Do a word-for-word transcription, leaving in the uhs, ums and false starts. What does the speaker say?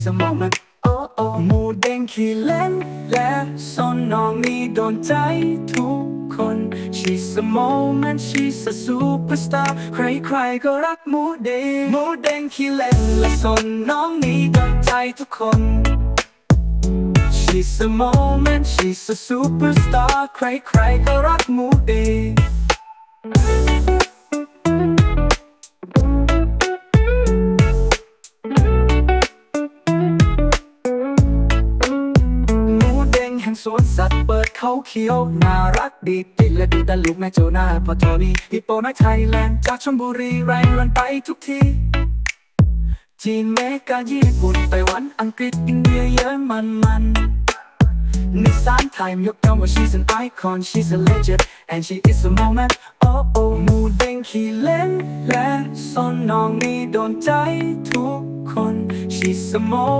สมองมันโอ้โอ้หมูเด้งขี้เล่นและซนน้องนี่โดนใจทุกคน She's a moment she's a superstar ใครๆก็รักหมูเด้งหมูเด้งขี้เล่นและซนน้องนี่โดนใจทุกคน She's a moment she's a superstar ใครๆก็รักหมูเด้งสวนสัตว์เปิดเขาเขียวน่ารักดีติดและดูตะลุกแม่โจนาพอโทนี่ฮิปโปน้อยไทยแลนด์จากชลบุรีแรงรันไปทุกที่จีนเมกาญี่ปุ่นไต้หวันอังกฤษอินเดียเยอรมันมันนิสสันไทยยกย่องว่า she's an icon she's a legend and she is a moment oh oh หมูเด้งขี้เล่นและซนน้องนี่โดนใจทุกคน she's a moment